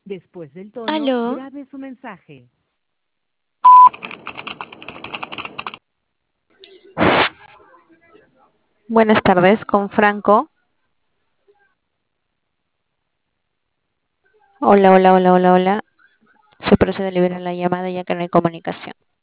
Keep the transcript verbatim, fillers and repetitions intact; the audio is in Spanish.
Después del tono, Aló, grabe su mensaje. buenas tardes, con Franco. Hola, hola, hola, hola, hola. Se procede a liberar la llamada ya que no hay comunicación.